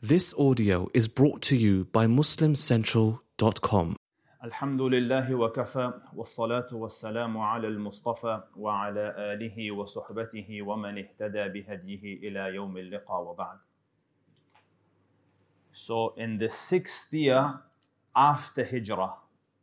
This audio is brought to you by MuslimCentral.com. الحمد لله وكفى والصلاة والسلام على المصطفى وعلى آله وصحبته ومن اهتدى بهديه إلى يوم اللقاء وبعد. So in the 6th year after Hijrah,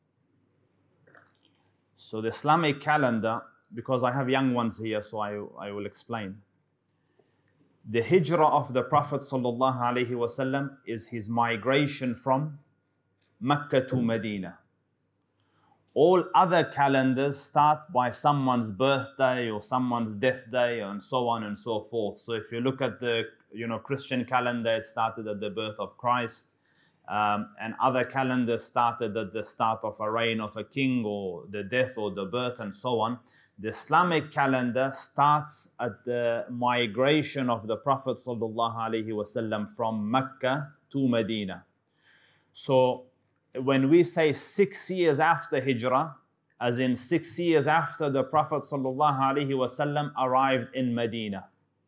so the Islamic calendar, because I have young ones here, so I will explain. The Hijrah of the Prophet sallallahu alaihi wasallam is his migration from Mecca to Medina. All other calendars start by someone's birthday or someone's death day and so on and so forth. So if you look at the Christian calendar, it started at the birth of Christ. And other calendars started at the start of a reign of a king or the death or the birth and so on. The Islamic calendar starts at the migration of the Prophet ﷺ from Mecca to Medina. So when we say 6 years after Hijrah, as in 6 years after the Prophet ﷺ arrived in Medina.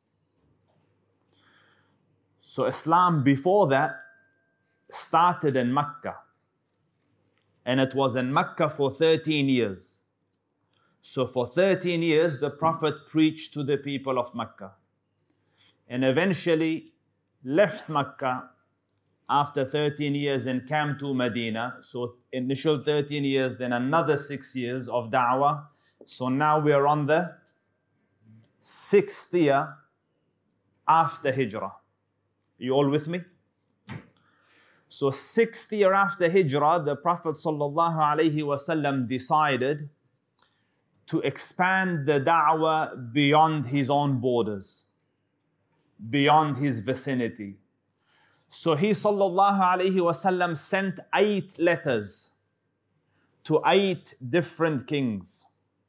So Islam before that started in Mecca. And it was in Mecca for 13 years. So for 13 years, the Prophet preached to the people of Mecca. And eventually left Mecca after 13 years and came to Medina. So initial 13 years, then another 6 years of da'wah. So now we are on the 6th year after Hijrah. You all with me? So 6th year after Hijrah, the Prophet ﷺ decided to expand the da'wah beyond his own borders, beyond his vicinity. So he ﷺ sent 8 letters to 8 different kings.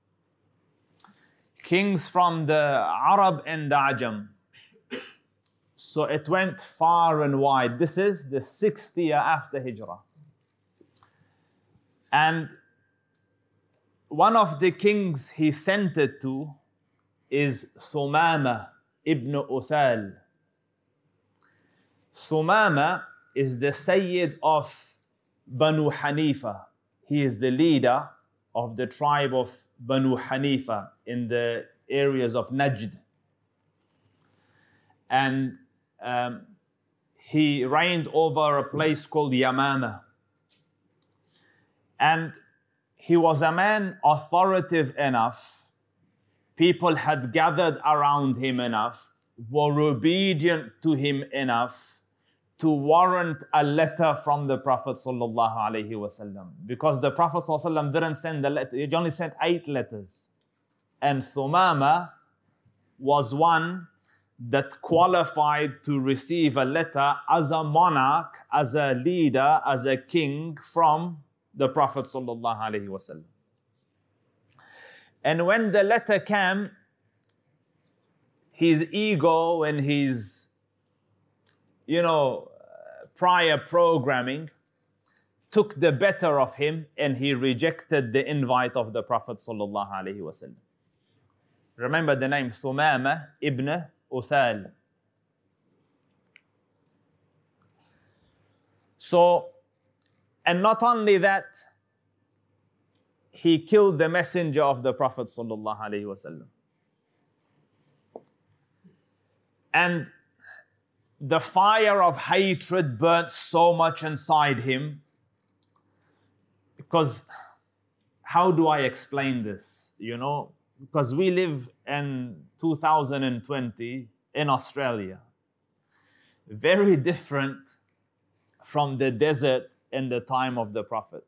Kings from the Arab and the Ajam. So it went far and wide. This is the 6th year after Hijrah. And one of the kings he sent it to is Thumama ibn Uthal. Thumama is the Sayyid of Banu Hanifa. He is the leader of the tribe of Banu Hanifa in the areas of Najd. And he reigned over a place called Yamama. And he was a man authoritative enough. People had gathered around him enough, were obedient to him enough to warrant a letter from the Prophet ﷺ. Because the Prophet ﷺ didn't send the letter, he only sent 8 letters. And Thumama was one that qualified to receive a letter as a monarch, as a leader, as a king from the Prophet ﷺ. And when the letter came, his ego and his, prior programming took the better of him, and he rejected the invite of the Prophet ﷺ. Remember the name Thumama ibn Uthal. So, and not only that, he killed the messenger of the Prophet ﷺ. And the fire of hatred burnt so much inside him. Because how do I explain this? Because we live in 2020 in Australia. Very different from the desert in the time of the Prophet.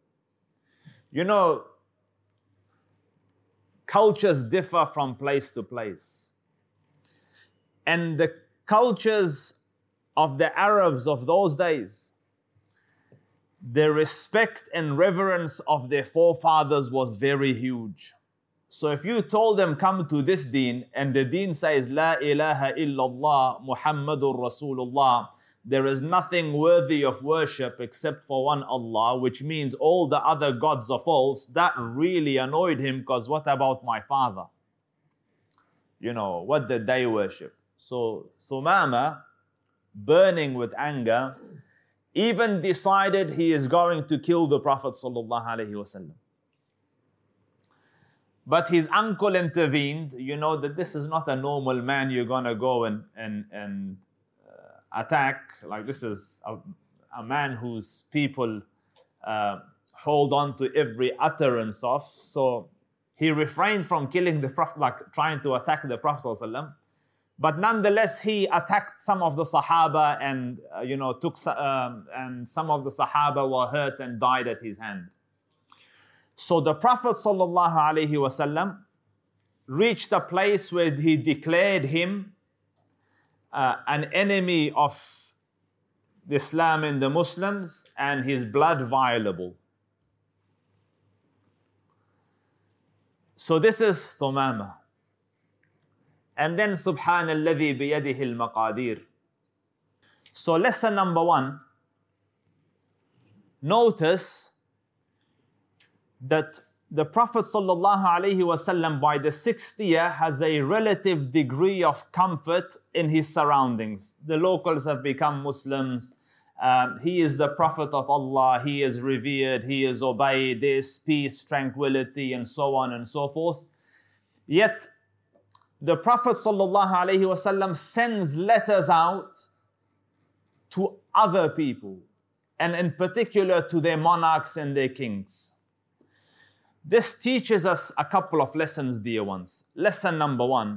Cultures differ from place to place. And the cultures of the Arabs of those days, the respect and reverence of their forefathers was very huge. So if you told them, come to this deen, and the deen says, La ilaha illallah Muhammadur Rasulullah, there is nothing worthy of worship except for one Allah, which means all the other gods are false, that really annoyed him, because what about my father? What did they worship? So Thumama burning with anger, even decided he is going to kill the Prophet sallallahu alaihi wasallam. But his uncle intervened. You know that this is not a normal man you're going to go and attack. Like, this is a man whose people hold on to every utterance of. So he refrained from killing the Prophet, like trying to attack the Prophet sallallahu alaihi wasallam. But nonetheless, he attacked some of the Sahaba and and some of the Sahaba were hurt and died at his hand. So the Prophet sallallahu alaihi wasallam reached a place where he declared him an enemy of Islam and the Muslims, and his blood violable. So this is Thumama. And then Subhanalladhi biyadihi al-maqadir. So lesson number 1, notice that the Prophet sallallahu alaihi wasallam by the 6th year has a relative degree of comfort in his surroundings. The locals have become Muslims. He is the Prophet of Allah. He is revered. He is obeyed. There is peace, tranquility, and so on and so forth. Yet the Prophet sallallahu alaihi wasallam sends letters out to other people, and in particular to their monarchs and their kings. This teaches us a couple of lessons, dear ones. Lesson number 1.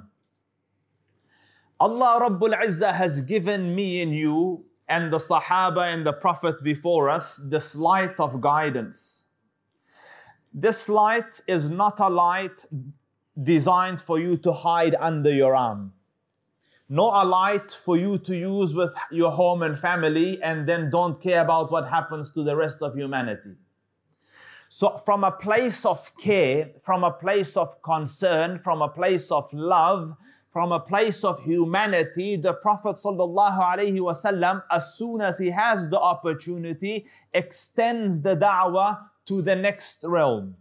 Allah Rabbul Izzah has given me and you and the Sahaba and the Prophet before us this light of guidance. This light is not a light designed for you to hide under your arm, nor a light for you to use with your home and family and then don't care about what happens to the rest of humanity. So from a place of care, from a place of concern, from a place of love, from a place of humanity, the Prophet sallallahu alaihi wasallam, as soon as he has the opportunity, extends the da'wah to the next realm.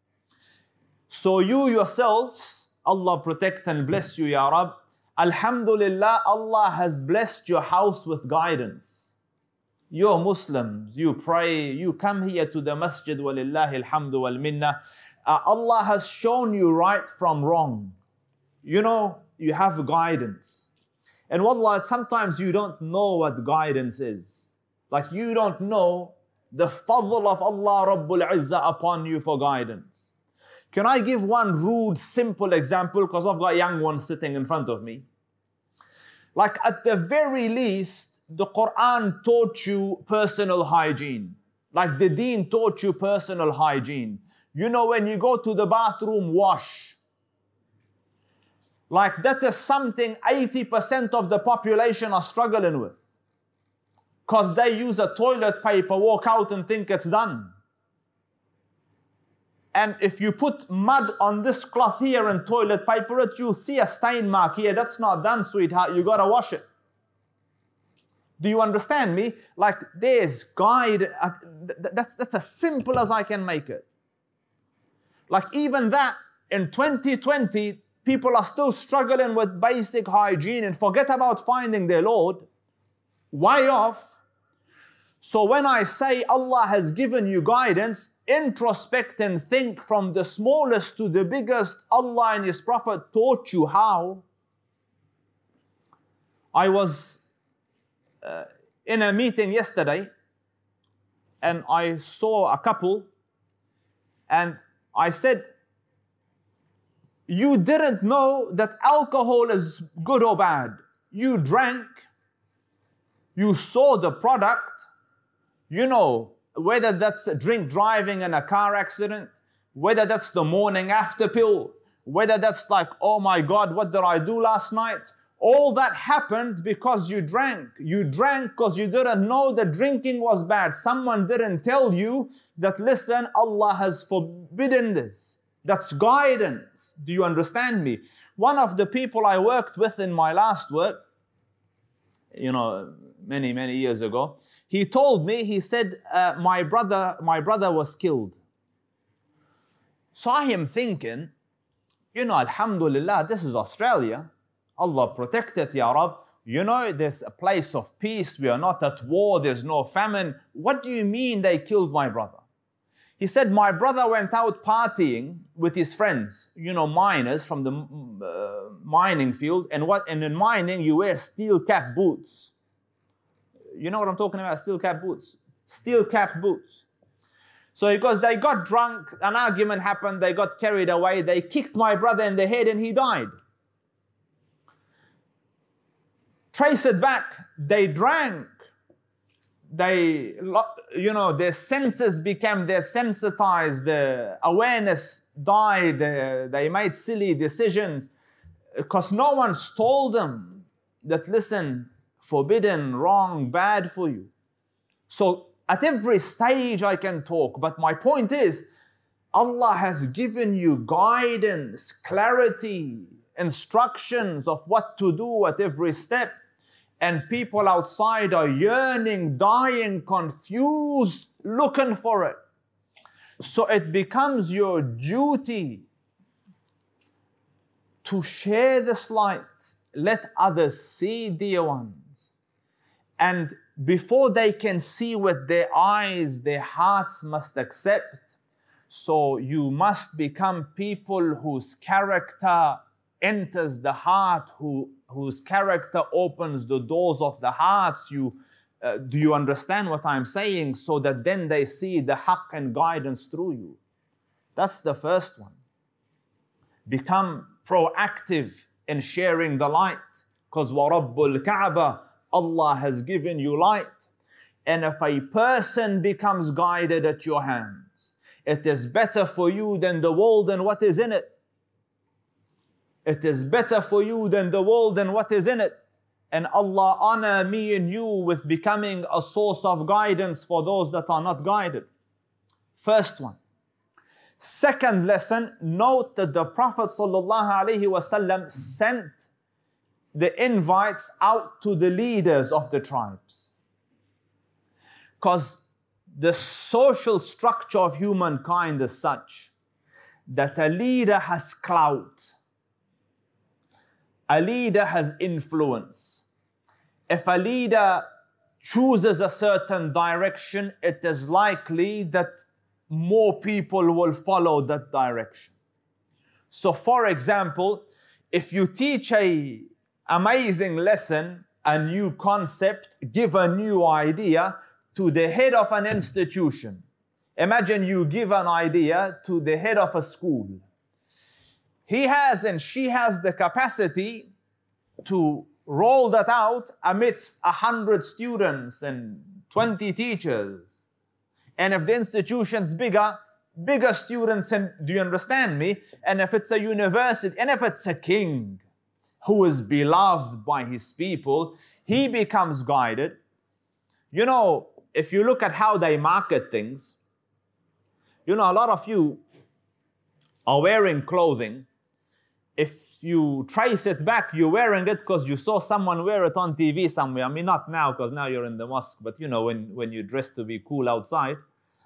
So you yourselves, Allah protect and bless you, Ya Rab. Alhamdulillah, Allah has blessed your house with guidance. You're Muslims, you pray, you come here to the masjid, walillahi alhamdu wal minna. Allah has shown you right from wrong. You know, you have guidance. And wallah, sometimes you don't know what guidance is. Like, you don't know the fadl of Allah Rabbul Izzah upon you for guidance. Can I give one rude, simple example? Because I've got young ones sitting in front of me. Like, at the very least, the Quran taught you personal hygiene. Like the Deen taught you personal hygiene. You know, when you go to the bathroom, wash. Like, that is something 80% of the population are struggling with. Because they use a toilet paper, walk out and think it's done. And if you put mud on this cloth here and toilet paper it, you'll see a stain mark here. That's not done, sweetheart. You gotta wash it. Do you understand me? Like, there's guide. That's as simple as I can make it. Like, even that, in 2020, people are still struggling with basic hygiene and forget about finding their Lord. Way off. So when I say Allah has given you guidance, introspect and think from the smallest to the biggest. Allah and His Prophet taught you how. I was in a meeting yesterday and I saw a couple and I said, you didn't know that alcohol is good or bad. You drank, you saw the product, you know, whether that's drink driving in a car accident, whether that's the morning after pill, whether that's like, oh my God, what did I do last night? All that happened because you drank. You drank because you didn't know that drinking was bad. Someone didn't tell you that, listen, Allah has forbidden this. That's guidance. Do you understand me? One of the people I worked with in my last work, you know, many, many years ago, he told me, he said, my brother was killed. So I am thinking, you know, alhamdulillah, this is Australia. Allah protect it, Ya Rab. You know, there's a place of peace. We are not at war. There's no famine. What do you mean they killed my brother? He said, my brother went out partying with his friends, you know, miners from the mining field. And in mining, you wear steel cap boots. You know what I'm talking about? Steel cap boots. Steel cap boots. So he goes, they got drunk, an argument happened, they got carried away, they kicked my brother in the head and he died. Trace it back, they drank. They, you know, their senses became desensitized, the awareness died, they made silly decisions because no one's told them that, listen, forbidden, wrong, bad for you. So at every stage I can talk, but my point is, Allah has given you guidance, clarity, instructions of what to do at every step. And people outside are yearning, dying, confused, looking for it. So it becomes your duty to share this light. Let others see, dear ones. And before they can see with their eyes, their hearts must accept. So you must become people whose character enters the heart, whose character opens the doors of the hearts. Do you understand what I'm saying? So that then they see the haqq and guidance through you. That's the first one. Become proactive in sharing the light. Because وَرَبُّ الْكَعْبَةِ, Allah has given you light. And if a person becomes guided at your hands, it is better for you than the world and what is in it. It is better for you than the world and what is in it. And Allah honor me and you with becoming a source of guidance for those that are not guided. First one. Second lesson, note that the Prophet ﷺ sent the invites out to the leaders of the tribes. Because the social structure of humankind is such that a leader has clout. A leader has influence. If a leader chooses a certain direction, it is likely that more people will follow that direction. So for example, if you teach an amazing lesson, a new concept, give a new idea to the head of an institution. Imagine you give an idea to the head of a school. He has and she has the capacity to roll that out amidst 100 students and 20 teachers. And if the institution's bigger students, and do you understand me? And if it's a university, and if it's a king who is beloved by his people, he becomes guided. You know, if you look at how they market things, you know, a lot of you are wearing clothing. If you trace it back, you're wearing it because you saw someone wear it on TV somewhere. I mean, not now, because now you're in the mosque, but you know, when you dress to be cool outside,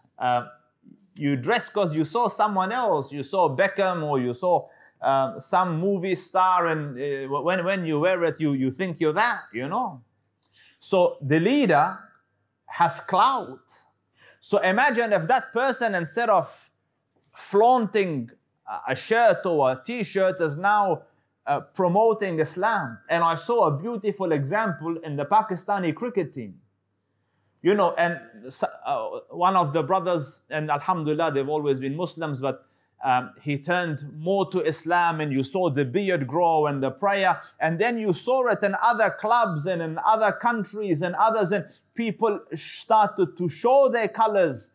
you dress because you saw someone else. You saw Beckham or you saw some movie star, and when you wear it, you think you're that, you know. So the leader has clout. So imagine if that person, instead of flaunting a shirt or a t-shirt, is now promoting Islam. And I saw a beautiful example in the Pakistani cricket team. You know, and one of the brothers, and alhamdulillah, they've always been Muslims, but he turned more to Islam, and you saw the beard grow and the prayer. And then you saw it in other clubs and in other countries and others, and people started to show their colors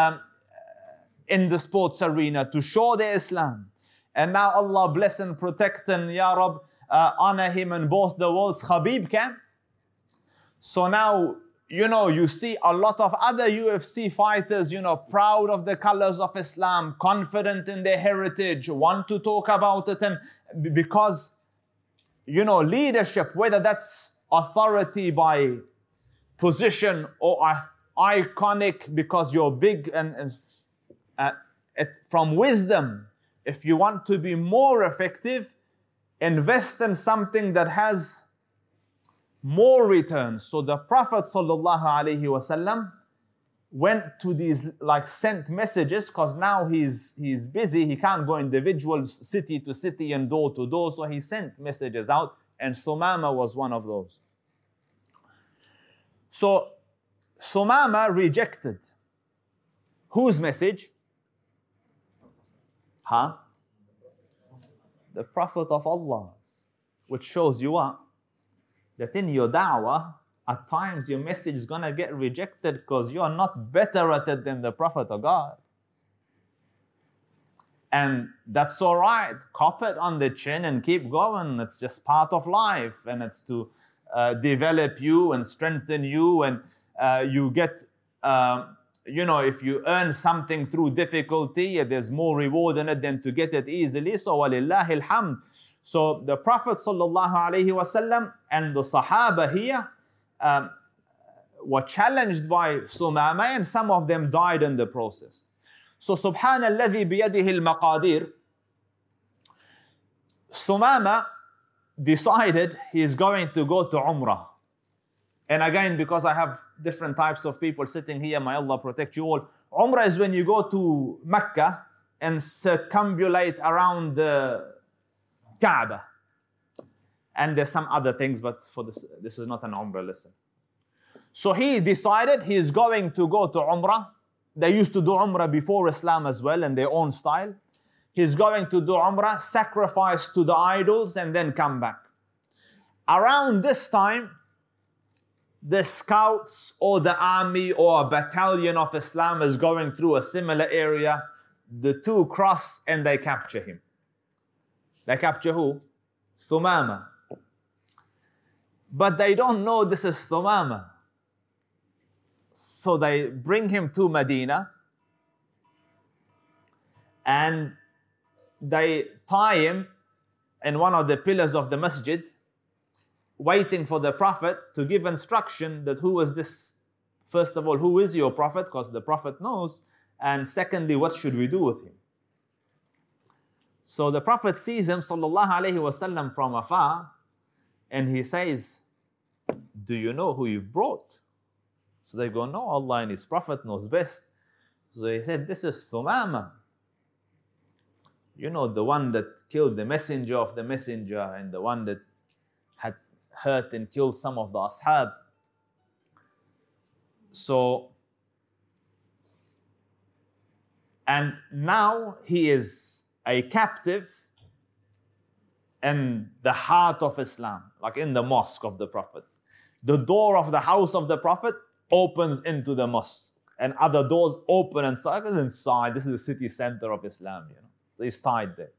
in the sports arena, to show their Islam. And now Allah bless and protect and Ya Rab, honor him in both the worlds, Khabib camp. So now, you know, you see a lot of other UFC fighters, you know, proud of the colors of Islam, confident in their heritage, want to talk about it. And because, you know, leadership, whether that's authority by position or iconic because you're big and from wisdom, if you want to be more effective, invest in something that has more returns. So the Prophet ﷺ went to these, like, sent messages, because now he's busy, he can't go individual city to city and door to door, so he sent messages out, and Thumama was one of those. So Thumama rejected whose message? The Prophet of Allah's, which shows you what? That in your da'wah, at times your message is going to get rejected because you are not better at it than the Prophet of God. And that's all right. Cop it on the chin and keep going. It's just part of life, and it's to develop you and strengthen you, and you get, if you earn something through difficulty, there's more reward in it than to get it easily. So walillahi alhamd. So the Prophet ﷺ and the Sahaba here were challenged by Thumama, and some of them died in the process. So Subhanalladhi biyadihi al-maqadir, Thumama decided he is going to go to Umrah. And again, because I have different types of people sitting here, may Allah protect you all. Umrah is when you go to Mecca and circumambulate around the Kaaba. And there's some other things, but for this is not an Umrah lesson. So he decided he is going to go to Umrah. They used to do Umrah before Islam as well, in their own style. He's going to do Umrah, sacrifice to the idols, and then come back. Around this time, the scouts or the army or a battalion of Islam is going through a similar area. The two cross and they capture him. They capture who? Thumama. But they don't know this is Thumama. So they bring him to Medina and they tie him in one of the pillars of the masjid, waiting for the Prophet to give instruction that who is this, first of all, who is your Prophet, because the Prophet knows, and secondly, what should we do with him? So the Prophet sees him, sallallahu alayhi wasallam, from afar, and he says, do you know who you've brought? So they go, no, Allah and His Prophet knows best. So he said, this is Thumama. You know, the one that killed the messenger of the messenger, and the one that had hurt and killed some of the ashab. So, and now he is a captive in the heart of Islam, like in the mosque of the Prophet. The door of the house of the Prophet opens into the mosque, and other doors open inside. This is the city center of Islam, So he's tied there.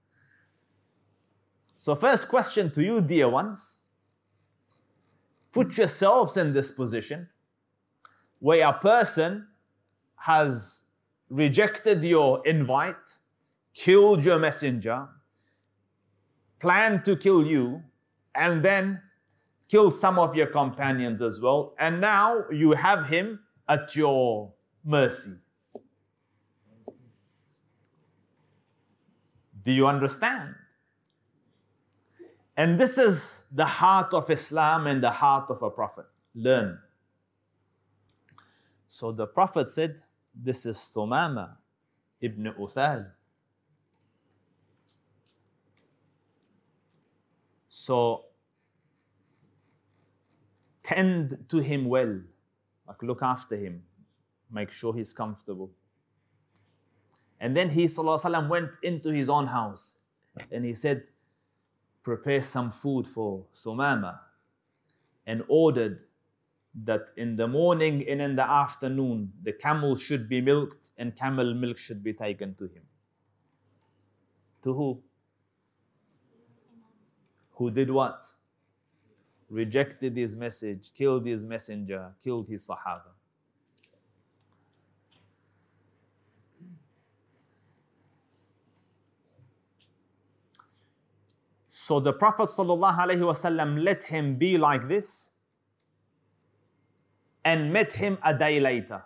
So first question to you, dear ones, put yourselves in this position where a person has rejected your invite, killed your messenger, planned to kill you, and then killed some of your companions as well, and now you have him at your mercy. Do you understand? And this is the heart of Islam and the heart of a Prophet. Learn. So the Prophet said, this is Thumama ibn Uthal. So tend to him well, like look after him, make sure he's comfortable. And then he, sallallahu alaihi wasallam, went into his own house and he said, prepare some food for Thumama, and ordered that in the morning and in the afternoon the camel should be milked and camel milk should be taken to him. To who? Who did what? Rejected his message, killed his messenger, killed his Sahaba. So the Prophet ﷺ let him be like this and met him a day later.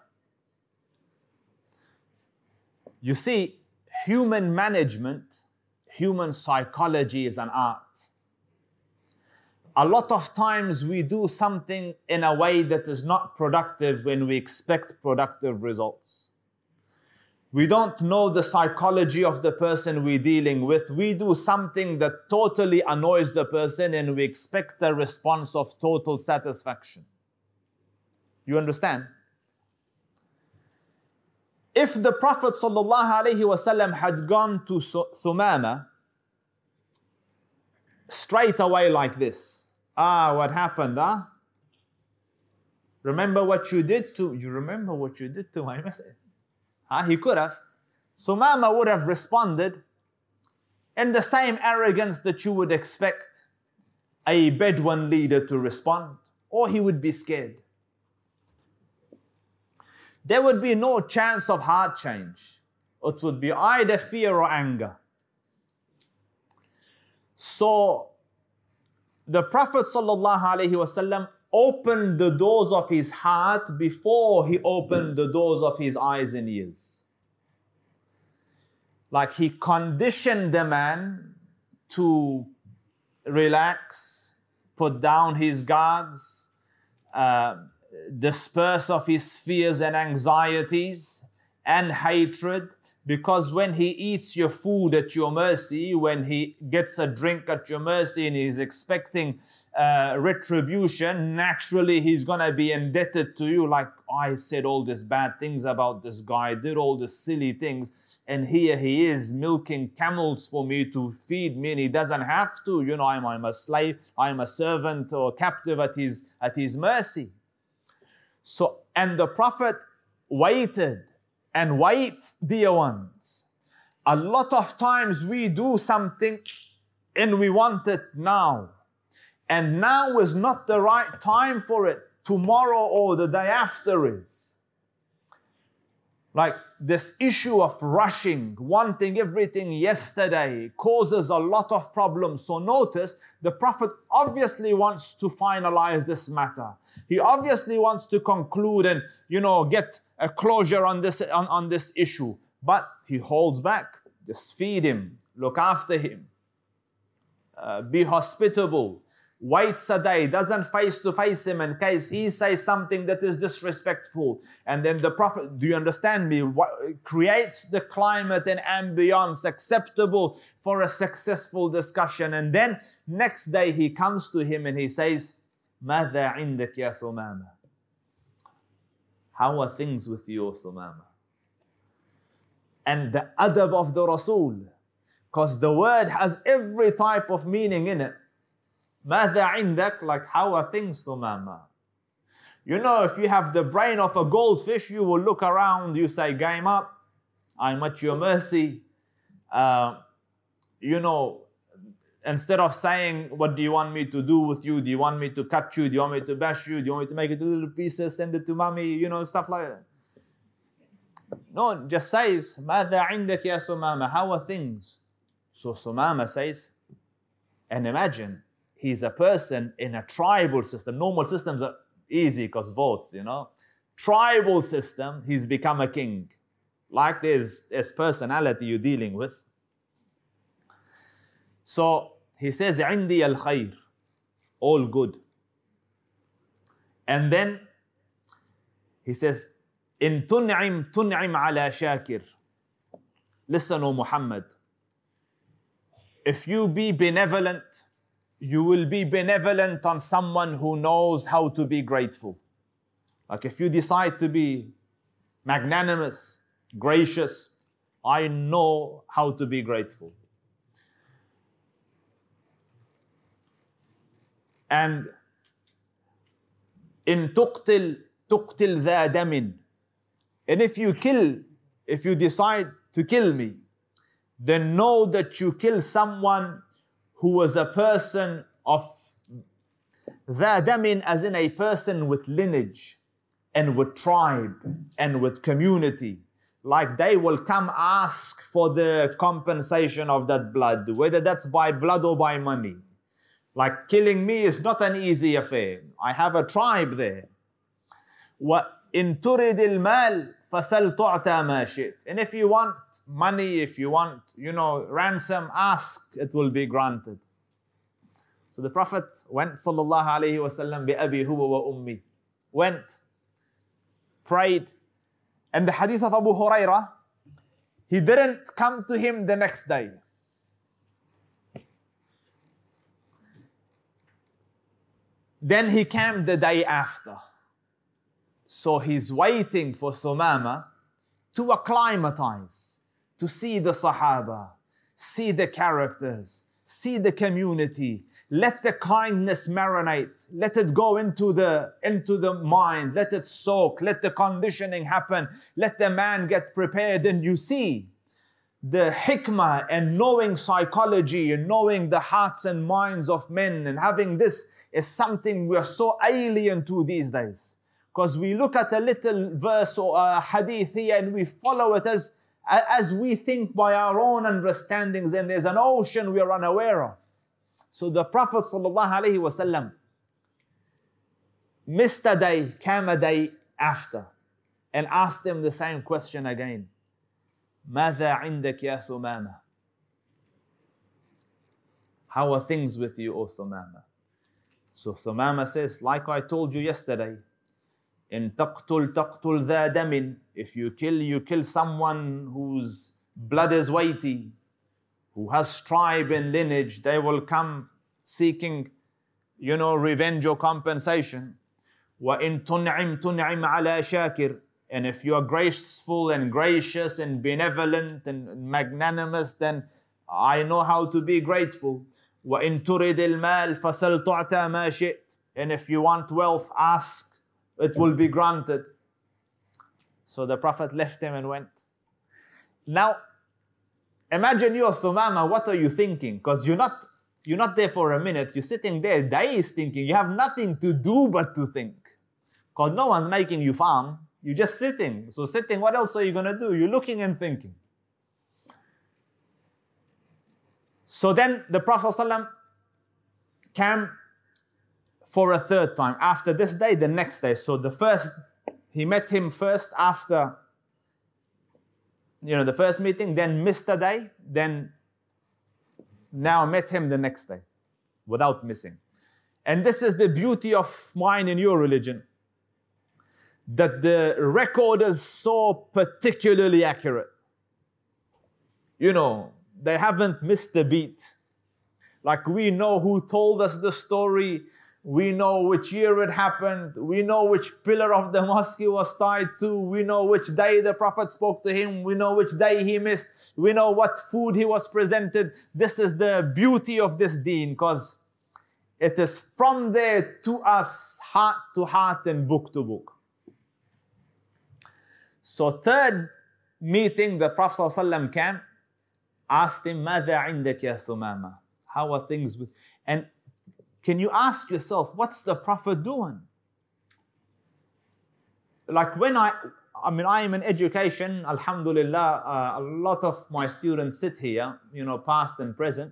You see, human management, human psychology is an art. A lot of times we do something in a way that is not productive when we expect productive results. We don't know the psychology of the person we're dealing with. We do something that totally annoys the person and we expect a response of total satisfaction. You understand? If the Prophet ﷺ had gone to Thumama straight away like this, what happened, huh? You remember what you did to my messenger? He could have. Thumama would have responded in the same arrogance that you would expect a Bedouin leader to respond, or he would be scared. There would be no chance of heart change. It would be either fear or anger. So the Prophet ﷺ opened the doors of his heart before he opened the doors of his eyes and ears. Like he conditioned the man to relax, put down his guards, disperse of his fears and anxieties and hatred, because when he eats your food at your mercy, when he gets a drink at your mercy and he's expecting retribution, naturally he's going to be indebted to you. Like, I said all these bad things about this guy, did all these silly things, and here he is milking camels for me to feed me, and he doesn't have to. You know, I'm a slave, I'm a servant or captive at his mercy. So, and the Prophet waited. And wait, dear ones. A lot of times we do something and we want it now. And now is not the right time for it. Tomorrow or the day after is. Like this issue of rushing, wanting everything yesterday causes a lot of problems. So notice, the Prophet obviously wants to finalize this matter. He obviously wants to conclude and, get a closure on this issue. But he holds back. Just feed him, look after him, be hospitable. Waits a day, doesn't face to face him in case he says something that is disrespectful. And then the Prophet, do you understand me? Creates the climate and ambience acceptable for a successful discussion. And then next day he comes to him and he says, ماذا عندك يا ثمامة? How are things with you, Thumama? And the adab of the Rasul, because the word has every type of meaning in it. ماذا عندك? Like, how are things, Thumama? If you have the brain of a goldfish, you will look around, you say, game up, I'm at your mercy. Instead of saying, what do you want me to do with you? Do you want me to cut you? Do you want me to bash you? Do you want me to make it into little pieces, send it to mommy? Stuff like that. No, just says, ماذا عندك يا ثمامة? How are things? So Thumama says, and imagine, he's a person in a tribal system. Normal systems are easy because votes, Tribal system, he's become a king. Like there's personality you're dealing with. So he says, عندي الخير, all good. And then he says, إن تنعم على شاكر. Listen, O Muhammad, if you be benevolent, you will be benevolent on someone who knows how to be grateful. Like if you decide to be magnanimous, gracious, I know how to be grateful. And in تقتل ذا دم. And if you decide to kill me, then know that you kill someone who was a person of ذا دم, as in a person with lineage and with tribe and with community. Like they will come ask for the compensation of that blood, whether that's by blood or by money. Like killing me is not an easy affair. I have a tribe there. وَإِن تُرِدِ الْمَالِ فَسَلْ تُعْتَى مَا شِئْتَ. And if you want money, if you want, ransom, ask, it will be granted. So the Prophet went, sallallahu alayhi wasallam, bi abi huwa wa ummi. Went, prayed. And the hadith of Abu Hurairah, he didn't come to him the next day. Then he came the day after. So he's waiting for Thumama to acclimatize, to see the Sahaba, see the characters, see the community. Let the kindness marinate. Let it go into the mind. Let it soak. Let the conditioning happen. Let the man get prepared. And you see the hikmah and knowing psychology and knowing the hearts and minds of men and having this is something we are so alien to these days. Because we look at a little verse or a hadith here and we follow it as we think by our own understandings, and there's an ocean we are unaware of. So the Prophet ﷺ missed a day, came a day after, and asked him the same question again. ماذا عندك يا ثمامة? How are things with you, O Thumama? So Thumama says, like I told you yesterday, إن تقتل تقتل ذا دم. If you kill someone whose blood is weighty, who has tribe and lineage. They will come seeking, revenge or compensation. وَإِن تُنْعِمْ تُنْعِمْ عَلَى شَاكِرٍ. And if you are graceful and gracious and benevolent and magnanimous, then I know how to be grateful. وَإِن تُرِدِ الْمَالِ فَسَلْ تُعْتَى مَا شِئْتَ. And if you want wealth, ask, it will be granted. So the Prophet left him and went. Now, imagine you, Thumama, what are you thinking? Because you're not there for a minute. You're sitting there days thinking. You have nothing to do but to think. Because no one's making you farm. You're just sitting. So sitting, what else are you going to do? You're looking and thinking. So then the Prophet ﷺ came for a third time. After this day, the next day. So he met him first after the first meeting, then missed a day, then now met him the next day without missing. And this is the beauty of mine and your religion, that the record is so particularly accurate. They haven't missed a beat. Like, we know who told us the story. We know which year it happened. We know which pillar of the mosque he was tied to. We know which day the Prophet spoke to him. We know which day he missed. We know what food he was presented. This is the beauty of this deen, because it is from there to us, heart to heart and book to book. So third meeting, the Prophet ﷺ came, asked him, ماذا عندك يا ثمامة? How are things with... And can you ask yourself, what's the Prophet doing? Like when I am in education, alhamdulillah, a lot of my students sit here, past and present.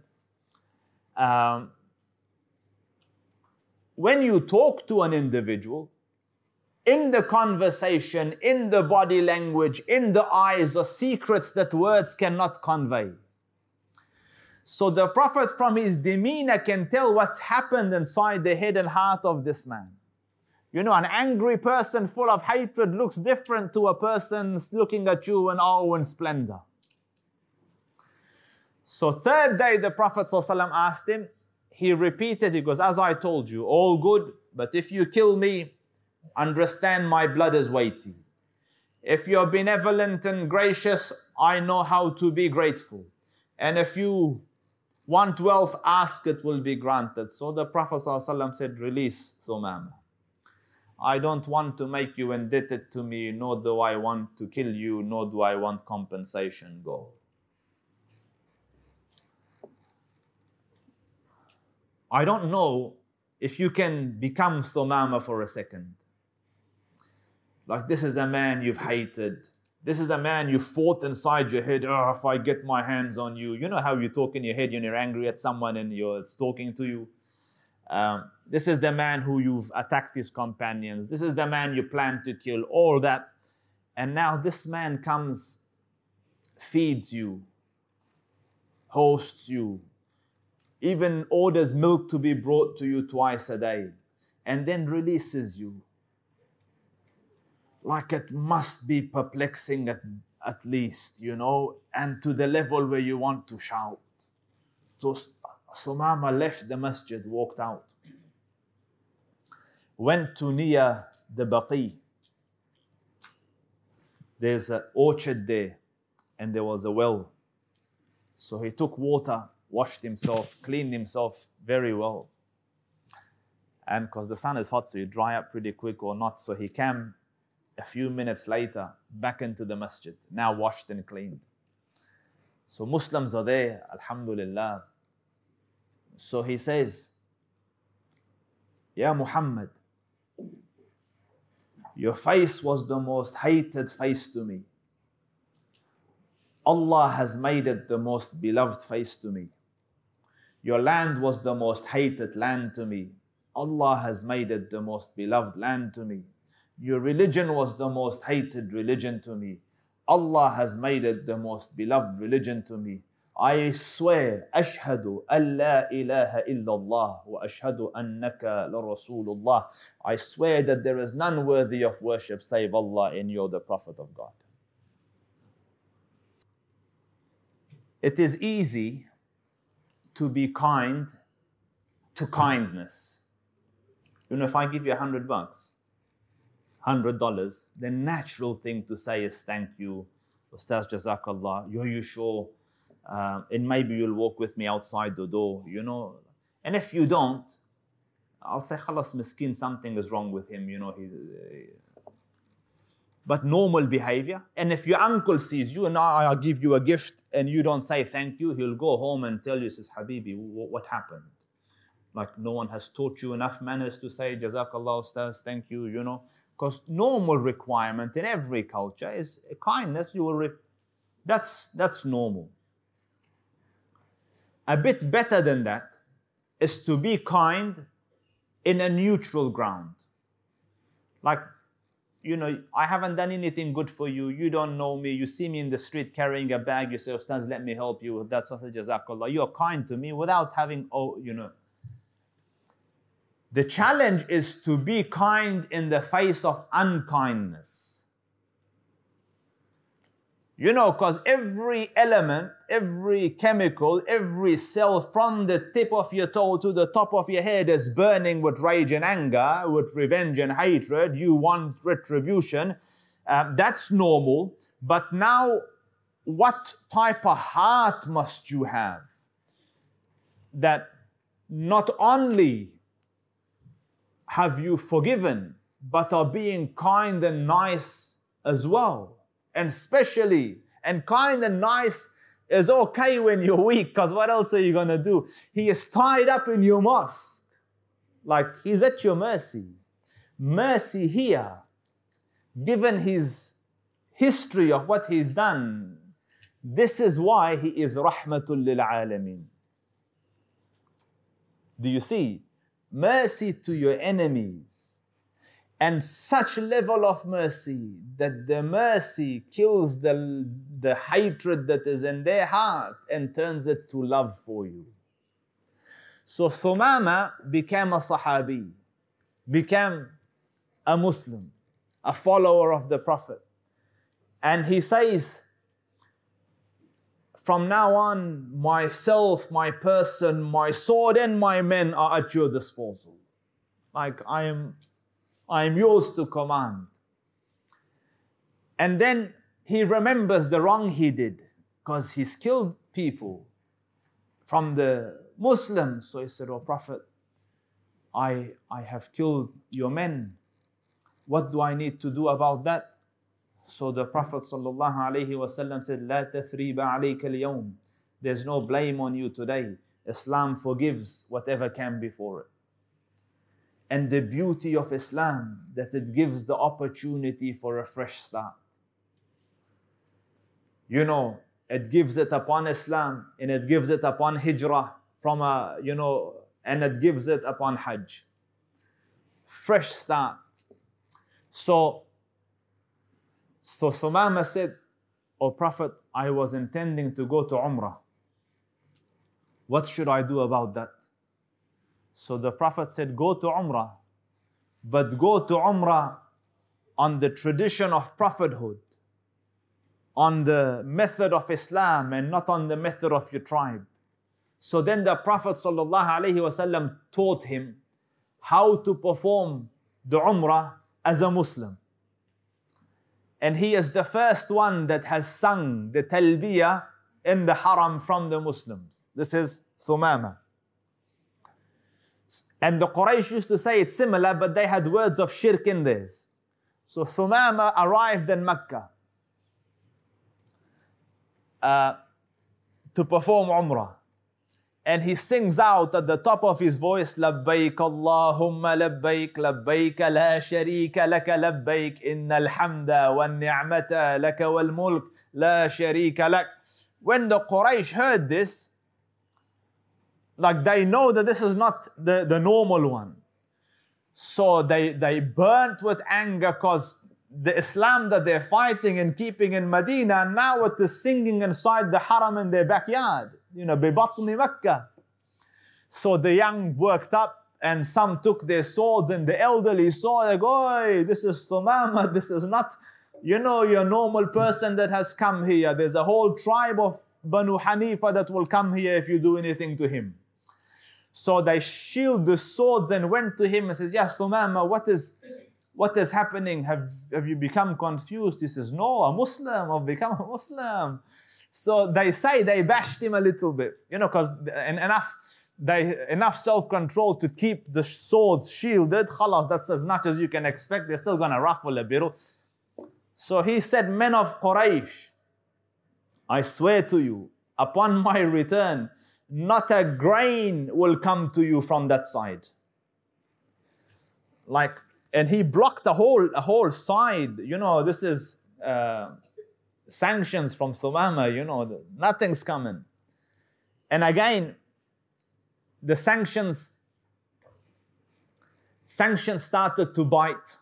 When you talk to an individual, in the conversation, in the body language, in the eyes, are secrets that words cannot convey. So the Prophet, from his demeanor, can tell what's happened inside the head and heart of this man. An angry person full of hatred looks different to a person looking at you in awe and splendor. So third day, the Prophet ﷺ asked him, he repeated, he goes, as I told you, all good, but if you kill me, understand my blood is weighty. If you're benevolent and gracious, I know how to be grateful. And if you want wealth, ask, it will be granted. So the Prophet ﷺ said, release Thumama. I don't want to make you indebted to me, nor do I want to kill you, nor do I want compensation. Go. I don't know if you can become Thumama for a second. Like, this is the man you've hated. This is the man you fought inside your head. Oh, if I get my hands on you. You know how you talk in your head when you're angry at someone and it's talking to you. This is the man who you've attacked his companions. This is the man you plan to kill. All that. And now this man comes, feeds you, hosts you, even orders milk to be brought to you twice a day, and then releases you. Like it must be perplexing at least, and to the level where you want to shout. So Sumama left the masjid, walked out, went to near the Baqi. There's an orchard there, and there was a well. So he took water, washed himself, cleaned himself very well. And because the sun is hot, so you dry up pretty quick or not. So he came a few minutes later back into the masjid, now washed and cleaned. So Muslims are there, alhamdulillah. So he says, Ya Muhammad, your face was the most hated face to me. Allah has made it the most beloved face to me. Your land was the most hated land to me. Allah has made it the most beloved land to me. Your religion was the most hated religion to me. Allah has made it the most beloved religion to me. I swear, ashhadu an la ilaha illallah wa ashhadu annaka la rasulullah. I swear that there is none worthy of worship save Allah, and you're the Prophet of God. It is easy to be kind to kindness. If I give you $100, $100, the natural thing to say is thank you, Ustaz Jazakallah, are you sure? And maybe you'll walk with me outside the door, And if you don't, I'll say, khalas, miskin, something is wrong with him, But normal behavior. And if your uncle sees you and I'll give you a gift and you don't say thank you, he'll go home and tell you, says, Habibi, what happened? Like no one has taught you enough manners to say, Jazakallah, Ustaz, thank you, Because normal requirement in every culture is kindness. That's normal. A bit better than that is to be kind in a neutral ground. Like, I haven't done anything good for you. You don't know me. You see me in the street carrying a bag. You say, Ustaz, let me help you with that. So I say, Jazakallah. You're kind to me without having, The challenge is to be kind in the face of unkindness. Because every element, every chemical, every cell from the tip of your toe to the top of your head is burning with rage and anger, with revenge and hatred. You want retribution. That's normal. But now, what type of heart must you have? That not only have you forgiven, but are being kind and nice as well. And especially, and kind and nice is okay when you're weak, because what else are you going to do? He is tied up in your mosque. Like, he's at your mercy. Mercy here, given his history of what he's done, this is why he is rahmatul lil alameen. Do you see? Mercy to your enemies. And such level of mercy that the mercy kills the hatred that is in their heart and turns it to love for you. So Thumama became a Sahabi, became a Muslim, a follower of the Prophet. And he says, from now on, myself, my person, my sword and my men are at your disposal. Like I am yours to command. And then he remembers the wrong he did, because he's killed people from the Muslims. So he said, oh Prophet, I have killed your men. What do I need to do about that? So the Prophet ﷺ said, لا تثريب عليك اليوم. There's no blame on you today. Islam forgives whatever came before it. And the beauty of Islam, that it gives the opportunity for a fresh start. It gives it upon Islam, and it gives it upon Hijrah, and it gives it upon Hajj. Fresh start. So Sumama said, oh Prophet, I was intending to go to Umrah. What should I do about that? So the Prophet said, go to Umrah, but go to Umrah on the tradition of prophethood, on the method of Islam, and not on the method of your tribe. So then the Prophet ﷺ taught him how to perform the Umrah as a Muslim. And he is the first one that has sung the Talbiyah in the Haram from the Muslims. This is Thumama. And the Quraysh used to say it's similar, but they had words of shirk in theirs. So Thumama arrived in Mecca to perform Umrah. And he sings out at the top of his voice, لبيك اللهم لبيك لبيك لا شريك لك لبيك إن الحمد والنعمة لك والملك لا شريك لك. When the Quraysh heard this, like they know that this is not the normal one. So they burnt with anger because the Islam that they're fighting and keeping in Medina, now it is singing inside the Haram in their backyard. ببطن Mecca. So the young worked up and some took their swords, and the elderly saw, like, oi, this is Thumama, this is not, your normal person that has come here. There's a whole tribe of Banu Hanifa that will come here if you do anything to him. So they shielded the swords and went to him and says, yes, Thumama, what is happening? Have you become confused? He says, no, a Muslim, I've become a Muslim. So they say they bashed him a little bit, because enough self-control to keep the swords shielded. Khalas, that's as much as you can expect. They're still going to ruffle a bit. So he said, men of Quraysh, I swear to you, upon my return, not a grain will come to you from that side. And he blocked a whole side. This is sanctions from Thumama, nothing's coming. And again, the sanctions started to bite.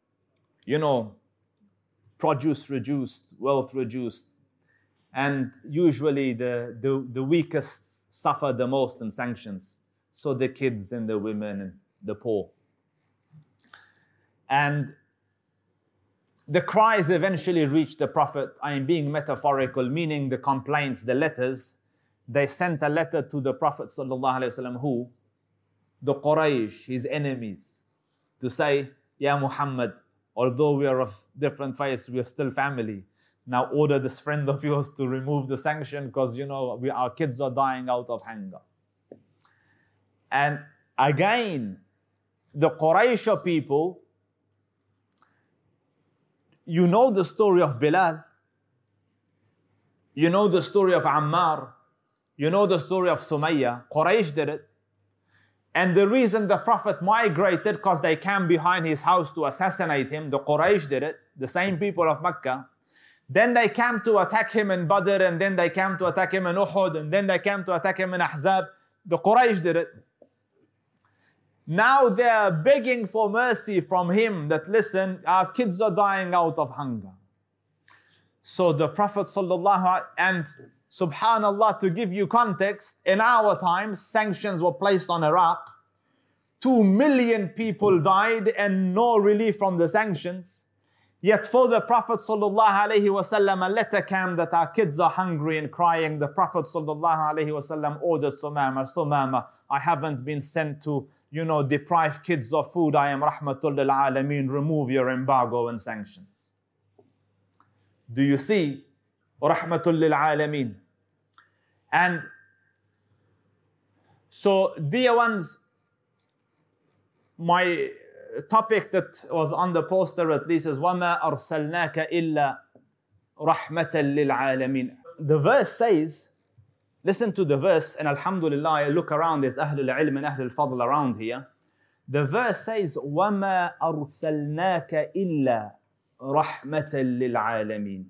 Produce reduced, wealth reduced. And usually the weakest suffer the most in sanctions. So the kids and the women and the poor. And the cries eventually reached the Prophet. I am being metaphorical, meaning the complaints, the letters. They sent a letter to the Prophet ﷺ, who? The Quraysh, his enemies, to say, Ya Muhammad, although we are of different faiths, we are still family. Now order this friend of yours to remove the sanction because, our kids are dying out of hunger. And again, the Quraysh people, you know the story of Bilal. You know the story of Ammar. You know the story of Sumayya. Quraysh did it. And the reason the Prophet migrated, because they came behind his house to assassinate him. The Quraysh did it. The same people of Mecca. Then they came to attack him in Badr, and then they came to attack him in Uhud, and then they came to attack him in Ahzab. The Quraysh did it. Now they are begging for mercy from him that, listen, our kids are dying out of hunger. So the Prophet and subhanallah, to give you context, in our times, sanctions were placed on Iraq. 2 million people died and no relief from the sanctions. Yet for the Prophet ﷺ, a letter came that our kids are hungry and crying. The Prophet ﷺ ordered Thumama, I haven't been sent to deprive kids of food. I am Rahmatul lil Alameen. Remove your embargo and sanctions. Do you see? Rahmatul lil Alameen. And so, dear ones, my topic that was on the poster at least is وَمَا أَرْسَلْنَاكَ إِلَّا رَحْمَةً لِلْعَالَمِينَ. The verse says, listen to the verse, and alhamdulillah, I look around, there's Ahlul Ilm and Ahlul Fadl around here. The verse says, وَمَا أَرْسَلْنَاكَ إِلَّا رَحْمَةً لِلْعَالَمِينَ.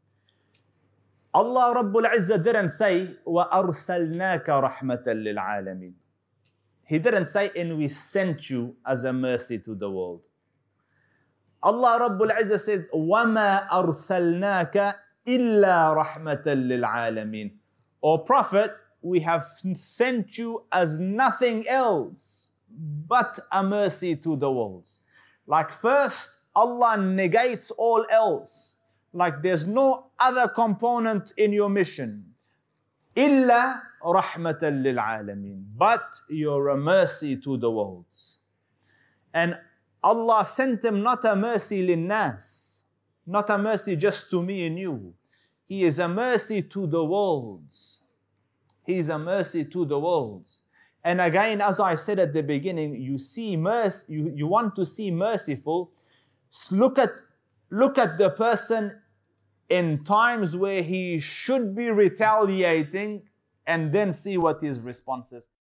Allah Rabbul Izzah didn't say, وَأَرْسَلْنَاكَ رَحْمَةً لِلْعَالَمِينَ. He didn't say, and we sent you as a mercy to the world. Allah Rabbul Izzah says, وَمَا أَرْسَلْنَاكَ إِلَّا رَحْمَةً لِلْعَالَمِينَ. O Prophet, we have sent you as nothing else but a mercy to the worlds. Like first, Allah negates all else. Like there's no other component in your mission. إِلَّا رَحْمَةً لِلْعَالَمِينَ. But you're a mercy to the worlds. And Allah sent him not a mercy للناس, not a mercy just to me and you. He is a mercy to the worlds. He is a mercy to the worlds. And again, as I said at the beginning, you see mercy, you want to see merciful. Look at the person in times where he should be retaliating, and then see what his response is.